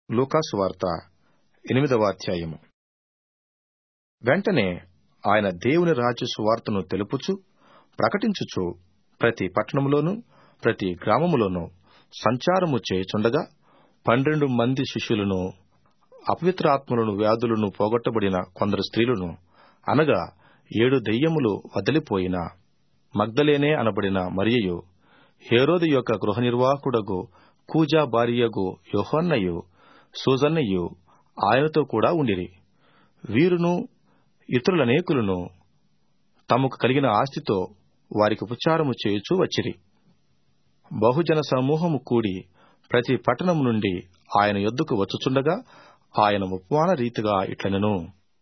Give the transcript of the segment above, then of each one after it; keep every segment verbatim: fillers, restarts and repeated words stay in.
లూకాసు వార్త ఎనిమిదవ అధ్యాయము. వెంటనే ఆయన దేవుని రాజ్య సువార్తను తెలుపుచు ప్రకటించుచు ప్రతి పట్టణములోనూ ప్రతి గ్రామములోనూ సంచారము చేయుచుండగా పన్నెండు మంది శిష్యులను, అపవిత్రాత్మలను, వ్యాధులను పోగొట్టబడిన కొందరు స్త్రీలను, అనగా ఏడు దెయ్యములు వదిలిపోయిన మగ్దలేనే అనబడిన మరియయు, హేరోదు యొక్క గృహ నిర్వాహకుడగు కూజా భార్యయగు యోహన్నయు, సూజన్నయు ఆయనతో కూడా ఉండిరి. వీరును ఇతరులనేకులను తమకు కలిగిన ఆస్తితో వారికి ఉపచారము చేయుచూ వచ్చిరి. బహుజన సమూహము కూడి ప్రతి పట్టణము నుండి ఆయన యొద్దకు వచ్చుచుండగా ఆయన ఉపమాన రీతిగా ఇట్లనెను.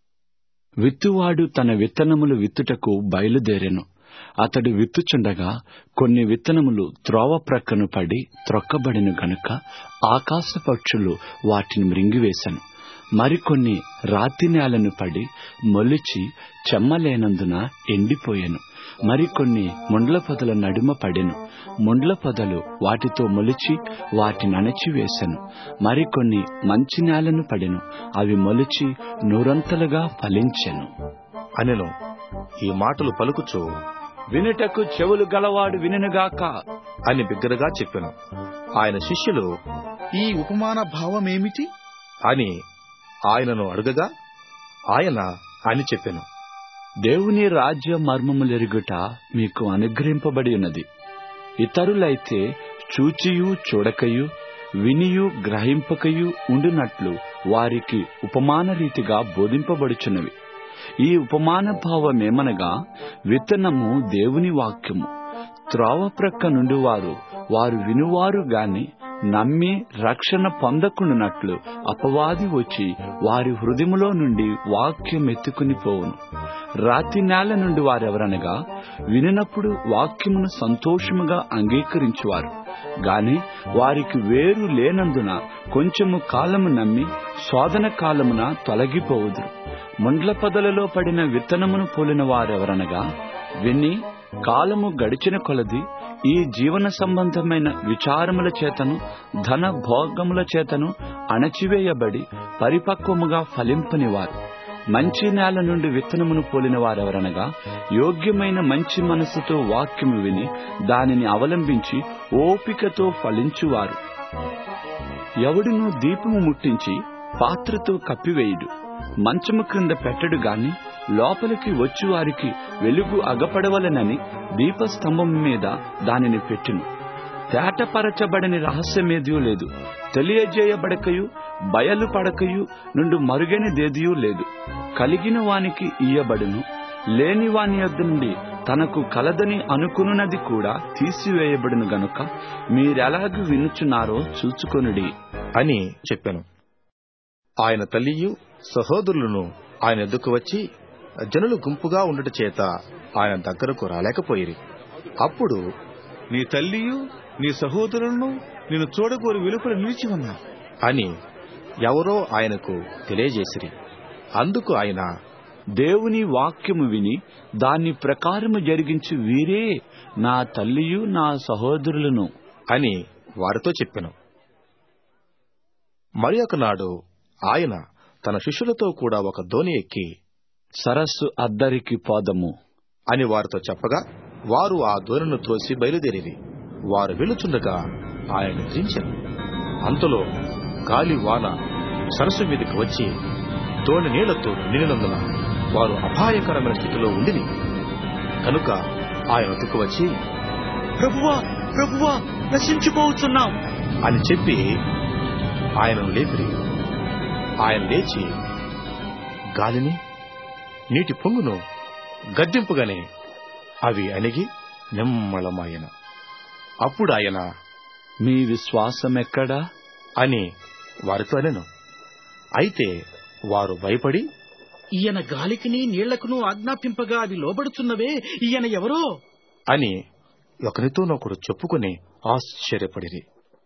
విత్తువాడు తన విత్తనములు విత్తుటకు బయలుదేరెను. అతడు విత్తుచుండగా కొన్ని విత్తనములు త్రోవ ప్రక్కను పడి త్రొక్కబడిన గనుక ఆకాశ పక్షులు వాటిని మృంగివేశను. మరికొన్ని రాతి నేలను పడి మొలిచి చెమ్మలేనందున ఎండిపోయెను. మరికొన్ని ముండ్ల పొదల నడుమ పడెను. ముండ్ల పొదలు వాటితో మొలిచి వాటిని అణచివేశను. మరికొన్ని మంచి నేలను పడెను. అవి మొలిచి నూరంతలుగా ఫలించెను అనెను. ఈ మాటలు పలుకుచు, వినుటకు చెవులు గలవాడు వినుగాక అని బిగ్గరగా చెప్పెను. ఆయన శిష్యులు, ఈ ఉపమాన భావమేమిటి అని ఆయనను అడుగగా ఆయన అని చెప్పెను. దేవుని రాజ్య మర్మములెరుగుట మీకు అనుగ్రహింపబడి ఉన్నది. ఇతరులైతే చూచియు చూడకయు వినియు గ్రహింపకయు ఉండునట్లు వారికి ఉపమాన రీతిగా బోధింపబడుచున్నవి. ఈ ఉపమాన భావమేమనగా, విత్తనము దేవుని వాక్యము. త్రోవ ప్రక్క నుండి వారు వారు వినువారు గాని నమ్మి రక్షణ పొందకుండునట్లు అపవాది వచ్చి వారి హృదయములో నుండి వాక్యం ఎత్తుకుని పోవును. రాతి నేల నుండి వారెవరనగా, వినినప్పుడు వాక్యమును సంతోషముగా అంగీకరించువారు గాని వారికి వేరు లేనందున కొంచెము కాలము నమ్మి శోధన కాలమున తొలగిపోవుదురు. ముండ్ల పొదలలో పడిన విత్తనమును పోలిన వారెవరనగా, విని కాలము గడిచిన కొలది ఈ జీవన సంబంధమైన విచారముల చేతను ధన భోగముల చేతను అణచివేయబడి పరిపక్వముగా ఫలింపనివారు. మంచి నేల నుండి విత్తనమును పోలిన వారెవరనగా, యోగ్యమైన మంచి మనస్సుతో వాక్యము విని దానిని అవలంబించి ఓపికతో ఫలించువారు. ఎవడును దీపము ముట్టించి పాత్రతో కప్పివేయుడు, మంచము క్రింద పెట్టడు గాని లోపలికి వచ్చి వారికి వెలుగు అగపడవలనని దీపస్తంభం మీద దానిని పెట్టును. తేటపరచబడని రహస్యమేదియూ లేదు, తెలియజేయబడకయు బయలుపడకయు నుండి మరుగైనదేదియూ లేదు. కలిగిన వానికి ఇయ్యబడును, లేని వాని యొద్ద నుండి తనకు కలదని అనుకున్నది కూడా తీసివేయబడును గనుక మీరెలాగూ వినుచున్నారో చూచుకొనుడి అని చెప్పాను. ఆయన తల్లియు సహోదరులను ఆయన ఎద్దుకు వచ్చి జనులు గుంపుగా ఉండుట చేత ఆయన దగ్గరకు రాలేకపోయిరి. అప్పుడు, నీ తల్లియు నీ సహోదరులను నిన్ను చూడగోరు వెలుపల నిలిచి ఉన్నా అని ఎవరో ఆయనకు తెలియజేసిరి. అందుకు ఆయన, దేవుని వాక్యము విని దాని ప్రకారము జరిగించి వీరే నా తల్లియు నా సహోదరులను అని వారితో చెప్పెను. మరి ఒకనాడు ఆయన తన శిష్యులతో కూడా ఒక దోణి ఎక్కి సరస్సు అద్దరికి పోదము అని వారితో చెప్పగా వారు ఆ దోణిను త్రోసి బయలుదేరిరి. వారు వెళుచుండగా ఆయన నిద్రించెను. అంతలో గాలి వాన సరస్సు మీదకి వచ్చి దోణి నీళ్లతో నిండినందున వారు అపాయకరమైన స్థితిలో ఉండిరి. కనుక ఆయన వద్దకు వచ్చి, ప్రభువా ప్రభువా నశించిపోతున్నాం అని చెప్పి ఆయనను లేపిరి. ఆయన లేచి గాలిని నీటి పొంగును గద్దింపుగానే అవి అణిగి నిమ్మళమాయెను. అప్పుడు ఆయన, మీ విశ్వాసమెక్కడా అని వారితో అనెను. అయితే వారు భయపడి, ఈయన గాలికిని నీళ్లకును ఆజ్ఞాపింపగా అవి లోబడుచున్నవే, ఈయన ఎవరో అని ఒకరితోనొకడు చెప్పుకుని ఆశ్చర్యపడిరి.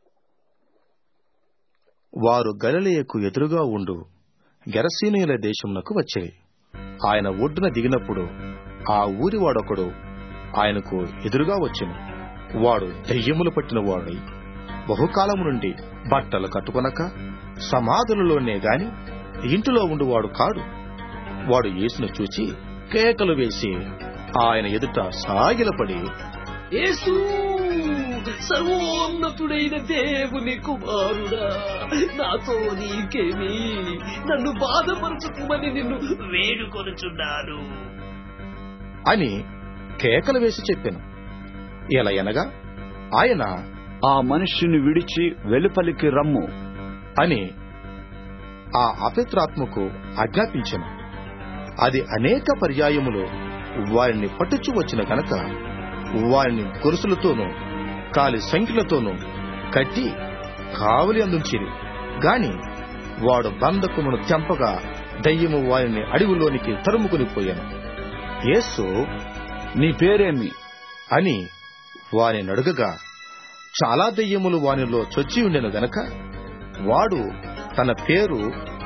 వారు గలిలయకు ఎదురుగా ఉండు గెరసీనీయుల దేశమునకు వచ్చిరి. ఆయన ఒడ్డున దిగినప్పుడు ఆ ఊరివాడొకడు ఆయనకు ఎదురుగా వచ్చెను. వాడు దెయ్యములు పట్టిన వాడై బహుకాలము నుండి బట్టలు కట్టుకొనక సమాధులలోనే గాని ఇంటిలో ఉండువాడు కాడు. వాడు యేసును చూచి కేకలు వేసి ఆయన ఎదుట సాగిలపడి, యేసు, సర్వోన్నతుడైన దేవుని కుమారుడా, నాతో నీకేమి? నన్ను బాధపరచుకోమని నిన్ను వేడుకొనుచున్నాను అని కేకలు వేసి చెప్పాను. ఎలా అనగా ఆయన ఆ మనుష్యుని విడిచి వెలుపలికి రమ్ము అని ఆ అపవిత్రాత్మకు ఆజ్ఞాపించెను. అది అనేక పర్యాయములు వారిని పట్టుచు వచ్చిన గనక వారిని గొలుసులతోనూ కాలి సంఖ్యలతోనూ కట్టి కావలి అందుంచిరి. గాని వాడు బంధకమును తెంపగా దయ్యము వారిని అడవిలోనికి తరుముకుని పోయాను. యేసు, నీ పేరేమి అని వారిని అడుగగా చాలా దయ్యములు వానిలో చొచ్చి ఉండెను గనక వాడు తన పేరు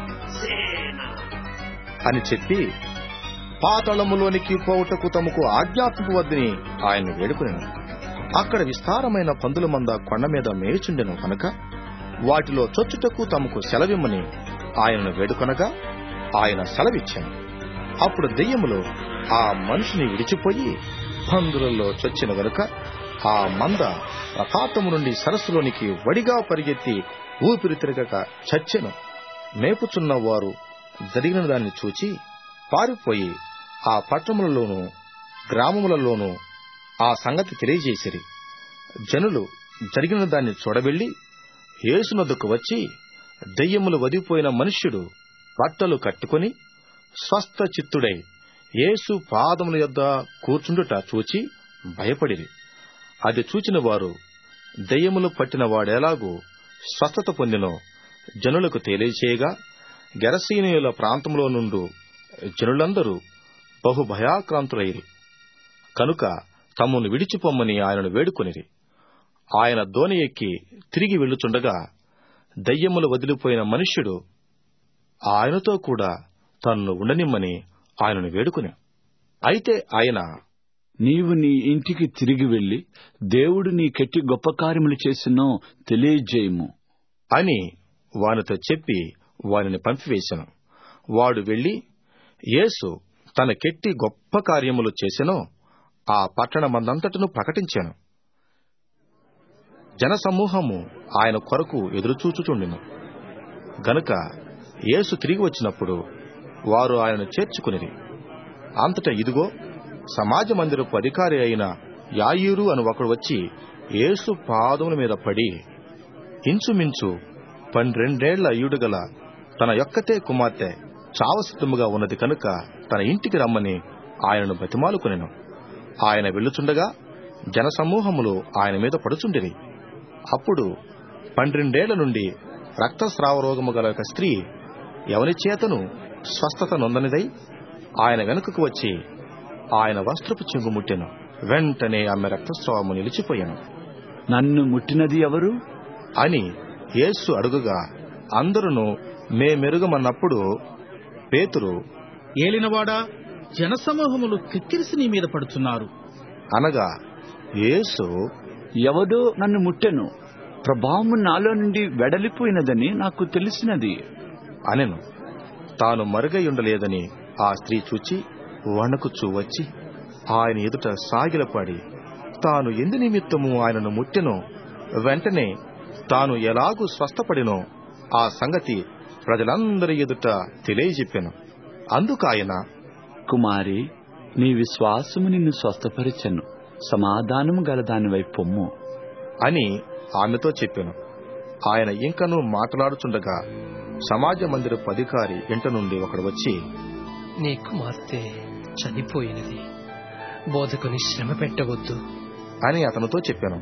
అని చెప్పి పాతాళములోనికి పోవుటకు తమకు ఆజ్ఞాపింపవద్దని ఆయన వేడుకునేను. అక్కడ విస్తారమైన పందుల మంద కొండ మీద మేయుచుండెను కనుక వాటిలో చొచ్చుటకు తమకు సెలవిమ్మని ఆయనను వేడుకొనగా ఆయన సెలవిచ్చాను. అప్పుడు దెయ్యములు ఆ మనిషిని విడిచిపోయి పందులలో చొచ్చిన గనుక ఆ మంద ప్రపాతము నుండి సరస్సులోనికి వడిగా పరిగెత్తి ఊపిరి తిరగక చచ్చెను. మేపుచున్న వారు జరిగిన దాన్ని చూచి పారిపోయి ఆ పట్టణములలోనూ గ్రామములలోనూ ఆ సంగతి తెలియజేసిరి. జనులు జరిగిన దాన్ని చూడవెళ్లి యేసునొద్దకు వచ్చి, దెయ్యములు వదిలిపోయిన మనుష్యుడు బట్టలు కట్టుకుని స్వస్థ చిత్తుడై యేసు పాదముల యొద్ద కూర్చుండుట చూచి భయపడిరి. అది చూచిన వారు దెయ్యములు పట్టిన వాడెలాగూ స్వస్థత పొందినో జనులకు తెలియచేయగా, గెరసీనీయుల ప్రాంతంలో నుండు జనులందరూ బహు భయాక్రాంతులైరి కనుక తమను విడిచిపోమ్మని ఆయనను వేడుకొనిరి. ఆయన దోణి ఎక్కి తిరిగి వెళ్ళుచుండగా దయ్యములు వదిలిపోయిన మనుష్యుడు ఆయనతో కూడా తన్ను ఉండనిమ్మని ఆయనను వేడుకుని. అయితే ఆయన, నీవు నీ ఇంటికి తిరిగి వెళ్లి దేవుడు నీకెట్టి గొప్ప కార్యములు చేసినో తెలియజేయము అని వానితో చెప్పి వానిని పంపివేశాను. వాడు వెళ్లి యేసు తనకెట్టి గొప్ప కార్యములు చేసెనో ఆ పట్టణమందంతటను ప్రకటించాను. జనసమూహము ఆయన కొరకు ఎదురుచూచుచుండెను గనుక యేసు తిరిగి వచ్చినప్పుడు వారు ఆయనను చేర్చుకునిరి. అంతటా ఇదిగో, సమాజ మందిరపు అధికారి అయిన యాయీరు అని ఒకడు వచ్చి యేసు పాదముల మీద పడి, ఇంచుమించు పన్నెండేళ్ల అయ్యుడుగల తన యొక్కతే కుమార్తె చావసిద్ధముగా ఉన్నది కనుక తన ఇంటికి రమ్మని ఆయనను బతిమాలుకొనెను. ఆయన వెళ్ళుచుండగా జనసమూహములు ఆయన మీద పడుచుండిరి. అప్పుడు పన్నెండేళ్ల నుండి రక్తస్రావ రోగము గల ఒక స్త్రీ ఎవని చేతను స్వస్థత నొందనిదై ఆయన వెనుకకు వచ్చి ఆయన వస్త్రపు చెంగు ముట్టెను. వెంటనే ఆమె రక్తస్రావము నిలిచిపోయాను. నన్ను ముట్టినది ఎవరు అని యేసు అడుగుగా అందరూ మేమెరుగమన్నప్పుడు పేతురు, ఏలినవాడా, జనసమూహములు కిక్కిరిసి నీ మీద పడుతున్నారు అనగా యేసు, ఎవడో నన్ను ముట్టెను, ప్రభావము నాలో నుండి వెడలిపోయినదని నాకు తెలిసినది అనెను. తాను మరుగైయుండలేదని ఆ స్త్రీ చూచి వణకుచూ వచ్చి ఆయన ఎదుట సాగిలపడి తాను ఎందు నిమిత్తము ఆయనను ముట్టెనో, వెంటనే తాను ఎలాగూ స్వస్థపడినో ఆ సంగతి ప్రజలందరి ఎదుట తెలియజెప్పెను. అందుకాయన, కుమారి, నీ విశ్వాసము నిన్ను స్వస్థపరిచెను, సమాధానము గలదానివై పొమ్ము అని ఆమెతో చెప్పెను. ఆయన ఇంకనూ మాట్లాడుచుండగా సమాజ మందిరపు అధికారి ఇంట నుండి ఒకడు వచ్చి, నీ కుమార్తె చనిపోయినది, బోధకుని శ్రమ పెట్టవద్దు అని అతనితో చెప్పాను.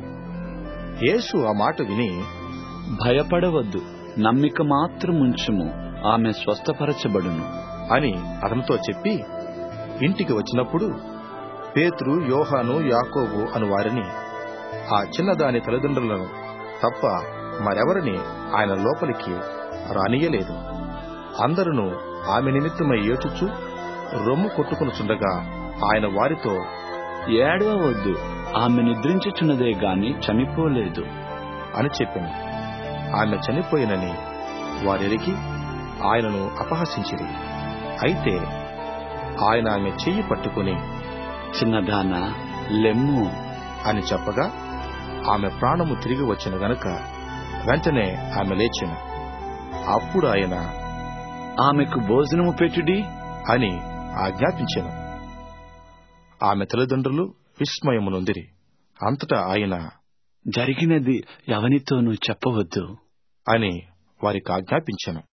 యేసు ఆ మాట విని, భయపడవద్దు, నమ్మిక మాత్రం ఉంచుము, ఆమె స్వస్థపరచబడును అని అతనితో చెప్పి ఇంటికి వచ్చినప్పుడు పేతురు, యోహాను, యాకోబు అను వారిని, ఆ చిన్నదాని తల్లిదండ్రులను తప్ప మరెవరిని ఆయన లోపలికి రానియలేదు. అందరూ ఆమె నిమిత్తమై ఏడ్చుచు రొమ్ము కొట్టుకునుచుండగా ఆయన వారితో, ఏడవవద్దు, ఆమె నిద్రించుచున్నదే గాని చనిపోలేదు అని చెప్పాను. ఆమె చనిపోయినని వారెరిగి ఆయనను అపహసించిరి. అయితే ఆయన ఆమె చెయ్యి పట్టుకుని, చిన్నదానా లెమ్ము అని చెప్పగా ఆమె ప్రాణము తిరిగి వచ్చిన గనుక వెంటనే ఆమె లేచెను. అప్పుడు ఆయన ఆమెకు భోజనము పెట్టుడి అని ఆజ్ఞాపించెను. ఆమె తల్లిదండ్రులు విస్మయము నొందిరి. అంతటా ఆయన జరిగినది ఎవనితోనూ చెప్పవద్దు అని వారికి ఆజ్ఞాపించెను.